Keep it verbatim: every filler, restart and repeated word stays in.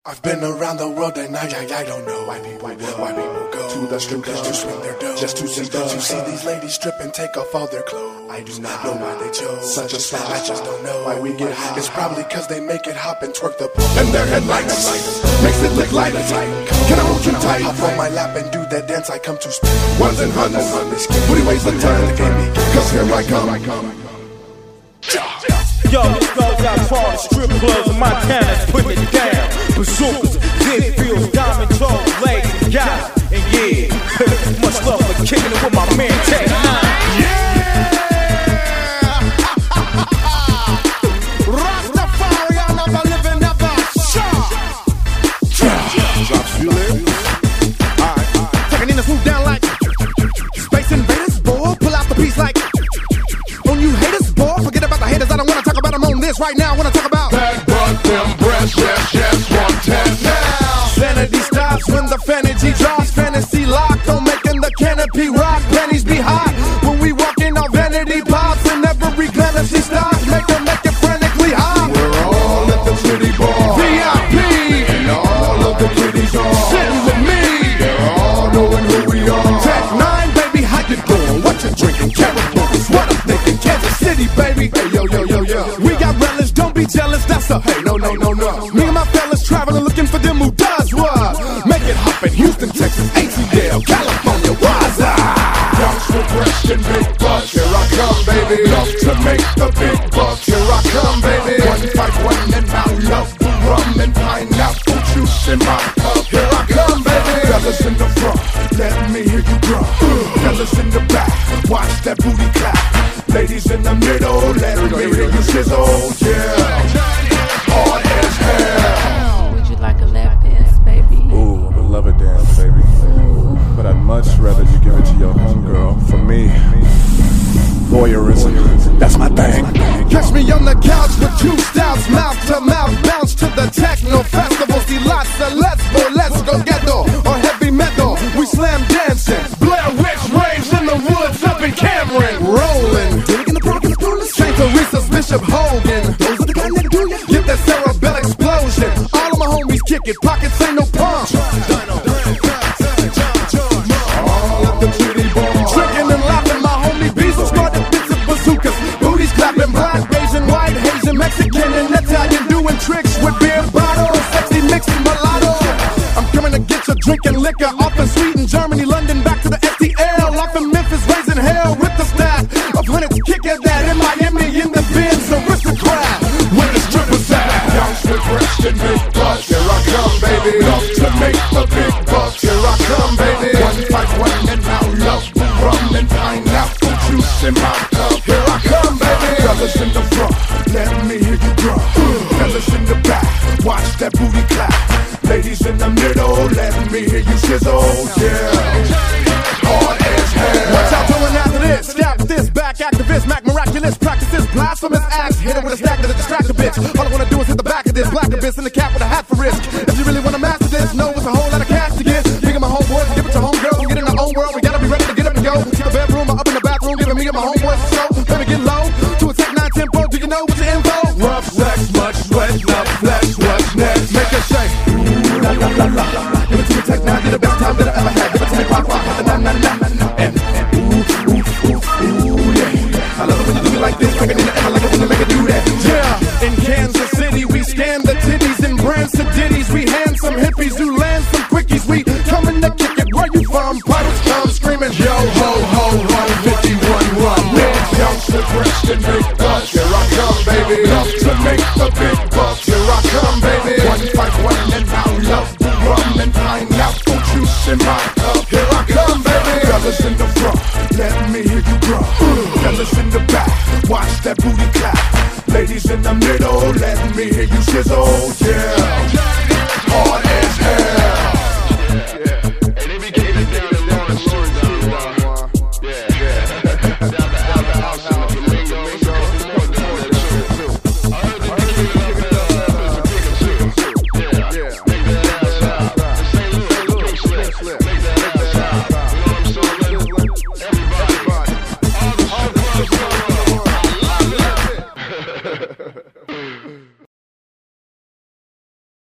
I've been around the world and I, I, I don't know why people, why people go to the strip club to swing their dough, just to see those. You see these ladies strip and take off all their clothes. I do not know why they chose such a style. I just don't know why we get hot. It's probably cause they make it hop and twerk the pole. And their headlights makes it look like it's like, can I hold you tight? Hop on my lap and do that dance I come to spin. Ones and hundreds, booty ways the time the game begins. Cause here I come, I come. Yo, this goes out to all the strip clubs in Montana, putting it down. Bazookas, big fields, diamond toes, legs, and guys. And yeah, much love for kicking it with my man Tech Nine. Yeah! Rastafari, I never live and never shot. Drops you live. Alright, taking in the swoop down like Space Invaders, boy. Pull out the piece like on you haters, boy. Forget about the haters, I don't wanna talk about them on this right now. I wanna talk about that butt, them breasts, yes, yes, one ten now. Sanity stops when the fantasy drops. Fantasy locked on making the canopy rock. Pennies be hot when we walk in our vanity pops. And every fantasy stops, make them make it frantically hot. We're all at the city bar, V I P, and all of the kiddies are sitting with me. They're all knowing who we are. Tech Nine, baby, how you doing? What you drinking? Caribou's what I'm thinking. Kansas City, baby. Hey, yo, yo, yo, yo. We got relish, don't be jealous. That's a hey, no, no, no, no. Me and my fellas traveling, looking for them who does what? Make it happen. Houston, Texas, A T L, California, what's up? Youngster fresh and big bucks, here I come, baby. Love to make the big bucks, here I come, baby. One five one and I love the rum and pineapple juice in my cup. Here I come, baby. Fellas in the front, let me hear you drum. Fellas in the back, watch that booty clap. Ladies in the middle, let me hear you sizzle, yeah. Hard as hell. Would you like a lap dance, baby? Ooh, I would love a dance, baby. But I'd much rather you give it to your homegirl. For me, voyeurism, that's my thing. Catch me on the couch with two stouts, mouth to mouth, bounce to the techno festival. See lots of let's go, let's go ghetto or heavy metal. We slam dancing, Blair Witch raves in the woods up in Cameron, rolling. Saint Teresa's Bishop Hogan. Those are the kind that do ya. Get that cerebral explosion. All of my homies kick it, pockets ain't no pump. All at the city bar, Tricking and laughing, my homie Beezle started bits of bazookas. Booties clapping, black, Asian, white, Haitian, Mexican, and Italian, doing tricks with beer bottles, sexy mixing mulatto. I'm coming to get you drinking liquor off in Sweden, Germany, London, back to the S T L, off in Memphis, raising hell with the staff of hundreds kicking that in Miami in the Benz aristocrat. When the strippers at, youngster fresh and big bucks, here I come, baby. Love to make the big bucks, here I come, baby. One five one and now love the rum and pineapple juice in my cup. Here I come, baby. Fellas in the front, let me hear you drum. Fellas in the back, watch that booty clap. Ladies in the middle, let me hear you sizzle, yeah. Hard as hell. what y'all doing after this? Scalp this, back activist, Mac miraculous, practices, blasphemous acts. Hit it with a stack to distract a bitch. All I wanna do is hit the back of this, black abyss in the cap with a hat for risk. If you really wanna master this, know it's a whole lot of cash to get. Big my homeboys, give it to homegirls, and get in our own world. We gotta be ready to get up and go. To the bedroom or up in the bathroom, giving me and my homeboys a show. Baby, get low, to a Tech Nine tempo. Do you know what's your info? Rough sex, much sweat, enough flesh, what's next? Make a shake. Ooh, la la la la. Give it to me, Tech Nine, you're the best time that I ever had. Give it to me, rock, rock, na na na na. And ooh, ooh, ooh, ooh, yeah. I love it when you do me like this. Like I need to ever like it when you make it do that. Yeah. In Kansas City, we scan the titties and Branson ditties. We handsome hippies who land some quickies. We coming to kick it. Where you from? Pirates come screaming. Yo ho ho, one fifty-one run. Youngster fresh and big bucks, here I come, baby. Love to make the big bucks, here I come, baby. One five one and now love the rum and pineapple juice in my cup. Here I come, baby. Fellas in the front, let me hear you drum. Fellas in the back, watch that booty clap. Ladies in the middle, let me hear you sizzle.